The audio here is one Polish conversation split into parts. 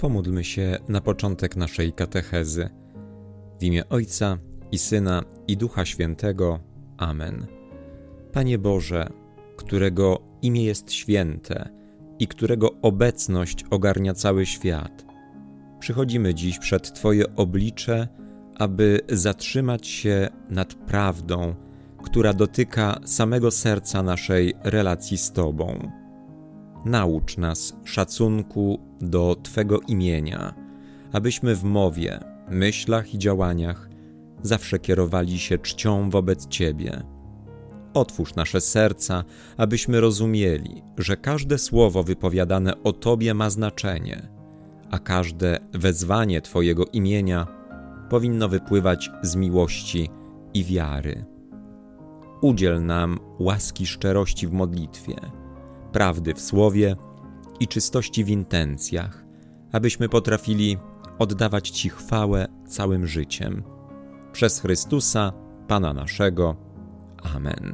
Pomódlmy się na początek naszej katechezy. W imię Ojca i Syna, i Ducha Świętego. Amen. Panie Boże, którego imię jest święte i którego obecność ogarnia cały świat, przychodzimy dziś przed Twoje oblicze, aby zatrzymać się nad prawdą, która dotyka samego serca naszej relacji z Tobą. Naucz nas szacunku do Twego imienia, abyśmy w mowie, myślach i działaniach zawsze kierowali się czcią wobec Ciebie. Otwórz nasze serca, abyśmy rozumieli, że każde słowo wypowiadane o Tobie ma znaczenie, a każde wezwanie Twojego imienia powinno wypływać z miłości i wiary. Udziel nam łaski szczerości w modlitwie, prawdy w słowie i czystości w intencjach, abyśmy potrafili oddawać Ci chwałę całym życiem. Przez Chrystusa, Pana naszego. Amen.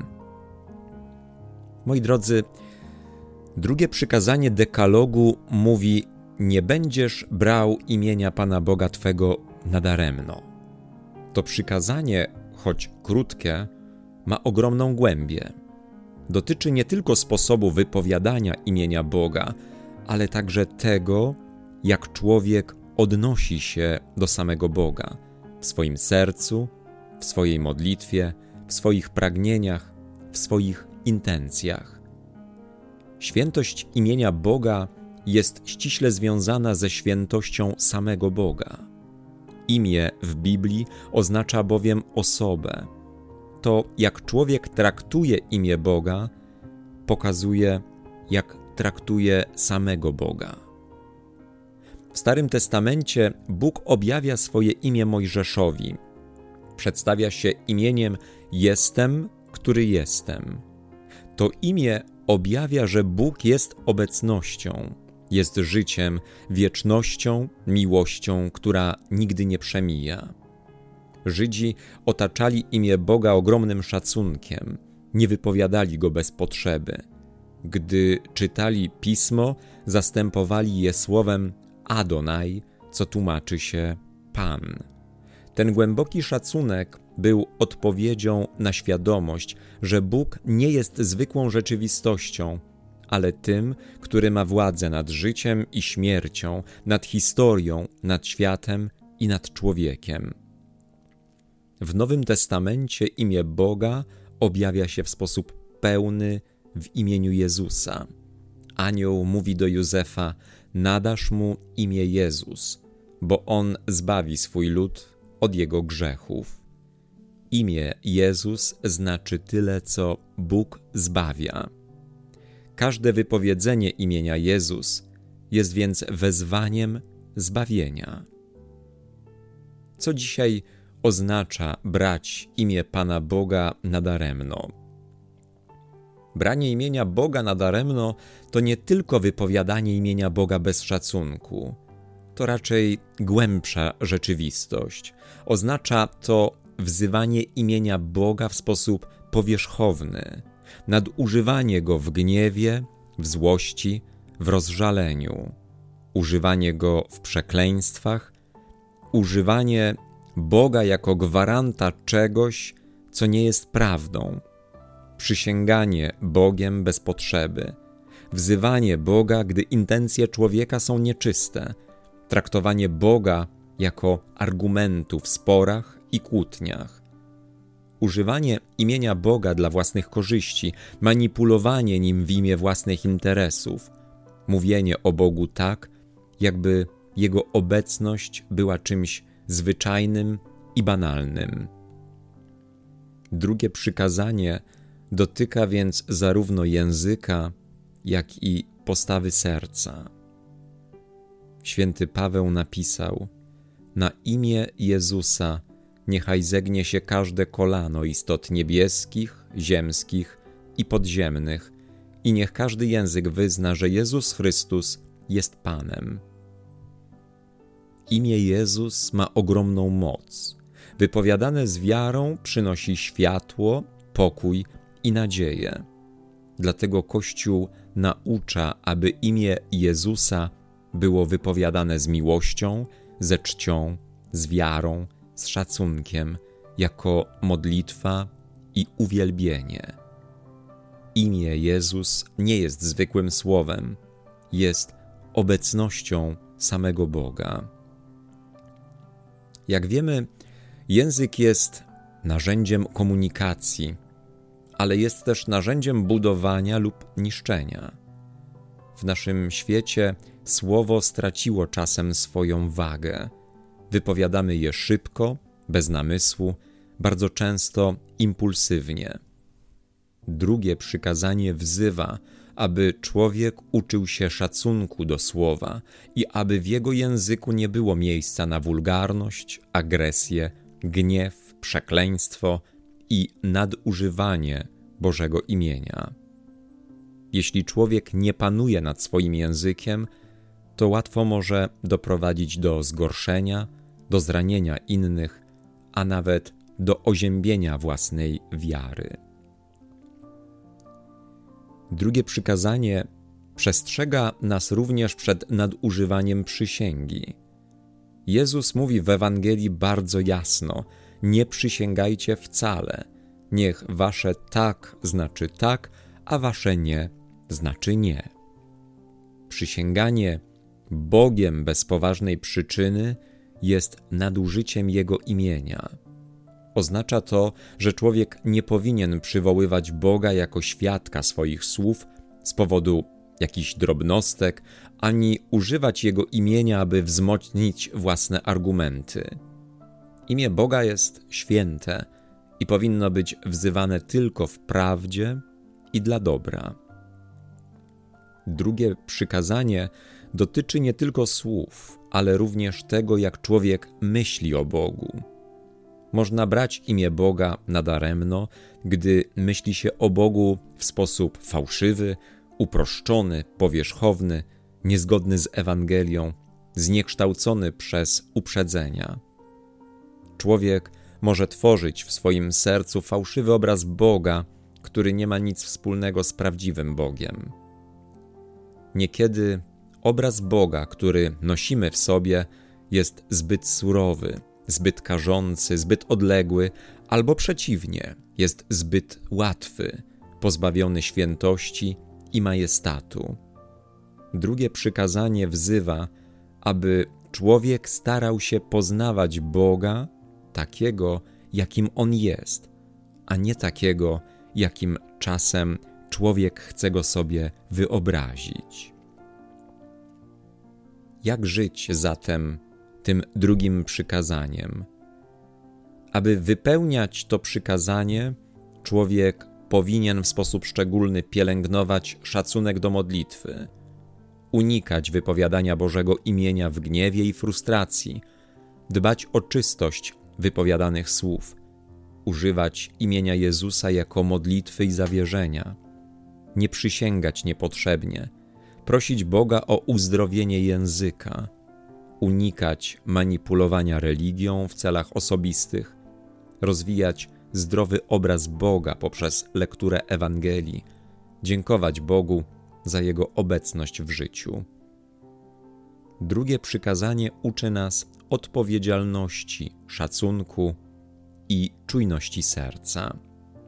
Moi drodzy, drugie przykazanie dekalogu mówi: nie będziesz brał imienia Pana Boga Twego nadaremno. To przykazanie, choć krótkie, ma ogromną głębię. Dotyczy nie tylko sposobu wypowiadania imienia Boga, ale także tego, jak człowiek odnosi się do samego Boga w swoim sercu, w swojej modlitwie, w swoich pragnieniach, w swoich intencjach. Świętość imienia Boga jest ściśle związana ze świętością samego Boga. Imię w Biblii oznacza bowiem osobę. To, jak człowiek traktuje imię Boga, pokazuje, jak traktuje samego Boga. W Starym Testamencie Bóg objawia swoje imię Mojżeszowi. Przedstawia się imieniem Jestem, który jestem. To imię objawia, że Bóg jest obecnością, jest życiem, wiecznością, miłością, która nigdy nie przemija. Żydzi otaczali imię Boga ogromnym szacunkiem, nie wypowiadali go bez potrzeby. Gdy czytali Pismo, zastępowali je słowem Adonai, co tłumaczy się Pan. Ten głęboki szacunek był odpowiedzią na świadomość, że Bóg nie jest zwykłą rzeczywistością, ale tym, który ma władzę nad życiem i śmiercią, nad historią, nad światem i nad człowiekiem. W Nowym Testamencie imię Boga objawia się w sposób pełny w imieniu Jezusa. Anioł mówi do Józefa: nadasz mu imię Jezus, bo on zbawi swój lud od jego grzechów. Imię Jezus znaczy tyle, co Bóg zbawia. Każde wypowiedzenie imienia Jezus jest więc wezwaniem zbawienia. Co dzisiaj oznacza brać imię Pana Boga nadaremno? Branie imienia Boga nadaremno to nie tylko wypowiadanie imienia Boga bez szacunku. To raczej głębsza rzeczywistość. Oznacza to wzywanie imienia Boga w sposób powierzchowny, nadużywanie go w gniewie, w złości, w rozżaleniu, używanie go w przekleństwach, używanie Boga jako gwaranta czegoś, co nie jest prawdą, przysięganie Bogiem bez potrzeby, wzywanie Boga, gdy intencje człowieka są nieczyste, traktowanie Boga jako argumentu w sporach i kłótniach, używanie imienia Boga dla własnych korzyści, manipulowanie nim w imię własnych interesów, mówienie o Bogu tak, jakby Jego obecność była czymś zwyczajnym i banalnym. Drugie przykazanie dotyka więc zarówno języka, jak i postawy serca. Święty Paweł napisał: na imię Jezusa niechaj zegnie się każde kolano istot niebieskich, ziemskich i podziemnych i niech każdy język wyzna, że Jezus Chrystus jest Panem. Imię Jezus ma ogromną moc. Wypowiadane z wiarą przynosi światło, pokój i nadzieję. Dlatego Kościół naucza, aby imię Jezusa było wypowiadane z miłością, ze czcią, z wiarą, z szacunkiem, jako modlitwa i uwielbienie. Imię Jezus nie jest zwykłym słowem, jest obecnością samego Boga. Jak wiemy, język jest narzędziem komunikacji, ale jest też narzędziem budowania lub niszczenia. W naszym świecie słowo straciło czasem swoją wagę. Wypowiadamy je szybko, bez namysłu, bardzo często impulsywnie. Drugie przykazanie wzywa, aby człowiek uczył się szacunku do słowa i aby w jego języku nie było miejsca na wulgarność, agresję, gniew, przekleństwo i nadużywanie Bożego imienia. Jeśli człowiek nie panuje nad swoim językiem, to łatwo może doprowadzić do zgorszenia, do zranienia innych, a nawet do oziębienia własnej wiary. Drugie przykazanie przestrzega nas również przed nadużywaniem przysięgi. Jezus mówi w Ewangelii bardzo jasno: nie przysięgajcie wcale, niech wasze tak znaczy tak, a wasze nie znaczy nie. Przysięganie Bogiem bez poważnej przyczyny jest nadużyciem Jego imienia. Oznacza to, że człowiek nie powinien przywoływać Boga jako świadka swoich słów z powodu jakichś drobnostek, ani używać Jego imienia, aby wzmocnić własne argumenty. Imię Boga jest święte i powinno być wzywane tylko w prawdzie i dla dobra. Drugie przykazanie dotyczy nie tylko słów, ale również tego, jak człowiek myśli o Bogu. Można brać imię Boga nadaremno, gdy myśli się o Bogu w sposób fałszywy, uproszczony, powierzchowny, niezgodny z Ewangelią, zniekształcony przez uprzedzenia. Człowiek może tworzyć w swoim sercu fałszywy obraz Boga, który nie ma nic wspólnego z prawdziwym Bogiem. Niekiedy obraz Boga, który nosimy w sobie, jest zbyt surowy, zbyt karzący, zbyt odległy, albo przeciwnie, jest zbyt łatwy, pozbawiony świętości i majestatu. Drugie przykazanie wzywa, aby człowiek starał się poznawać Boga takiego, jakim On jest, a nie takiego, jakim czasem człowiek chce go sobie wyobrazić. Jak żyć zatem tym drugim przykazaniem? Aby wypełniać to przykazanie, człowiek powinien w sposób szczególny pielęgnować szacunek do modlitwy, unikać wypowiadania Bożego imienia w gniewie i frustracji, dbać o czystość wypowiadanych słów, używać imienia Jezusa jako modlitwy i zawierzenia, nie przysięgać niepotrzebnie, prosić Boga o uzdrowienie języka, unikać manipulowania religią w celach osobistych, rozwijać zdrowy obraz Boga poprzez lekturę Ewangelii, dziękować Bogu za Jego obecność w życiu. Drugie przykazanie uczy nas odpowiedzialności, szacunku i czujności serca.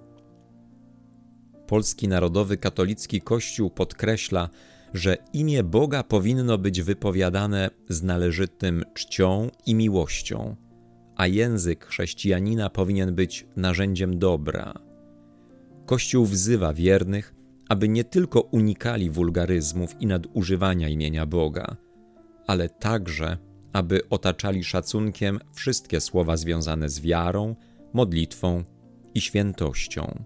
Polski Narodowy Katolicki Kościół podkreśla, że imię Boga powinno być wypowiadane z należytym czcią i miłością, a język chrześcijanina powinien być narzędziem dobra. Kościół wzywa wiernych, aby nie tylko unikali wulgaryzmów i nadużywania imienia Boga, ale także, aby otaczali szacunkiem wszystkie słowa związane z wiarą, modlitwą i świętością.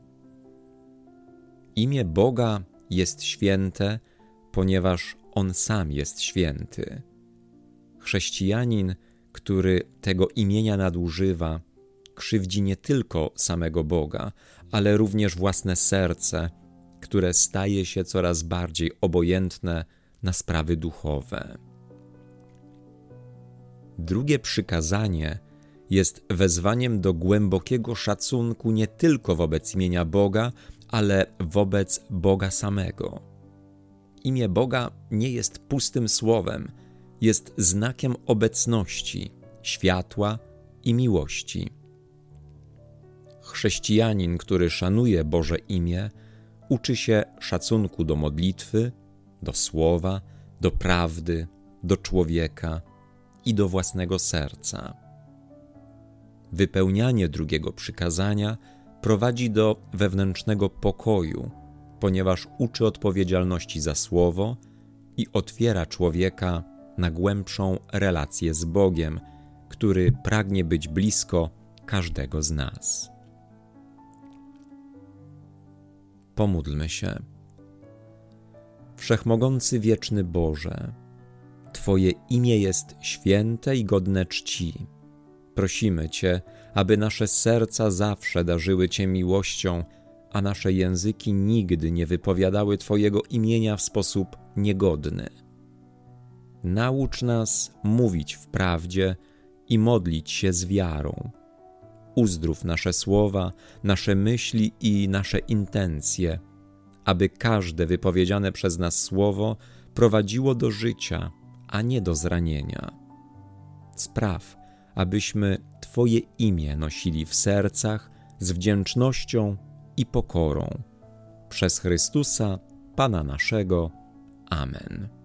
Imię Boga jest święte, ponieważ On sam jest święty. Chrześcijanin, który tego imienia nadużywa, krzywdzi nie tylko samego Boga, ale również własne serce, które staje się coraz bardziej obojętne na sprawy duchowe. Drugie przykazanie jest wezwaniem do głębokiego szacunku nie tylko wobec imienia Boga, ale wobec Boga samego. Imię Boga nie jest pustym słowem, jest znakiem obecności, światła i miłości. Chrześcijanin, który szanuje Boże imię, uczy się szacunku do modlitwy, do słowa, do prawdy, do człowieka i do własnego serca. Wypełnianie drugiego przykazania prowadzi do wewnętrznego pokoju, ponieważ uczy odpowiedzialności za słowo i otwiera człowieka na głębszą relację z Bogiem, który pragnie być blisko każdego z nas. Pomódlmy się. Wszechmogący wieczny Boże, Twoje imię jest święte i godne czci. Prosimy Cię, aby nasze serca zawsze darzyły Cię miłością, a nasze języki nigdy nie wypowiadały Twojego imienia w sposób niegodny. Naucz nas mówić w prawdzie i modlić się z wiarą. Uzdrów nasze słowa, nasze myśli i nasze intencje, aby każde wypowiedziane przez nas słowo prowadziło do życia, a nie do zranienia. Spraw, abyśmy Twoje imię nosili w sercach z wdzięcznością i pokorą. Przez Chrystusa, Pana naszego. Amen.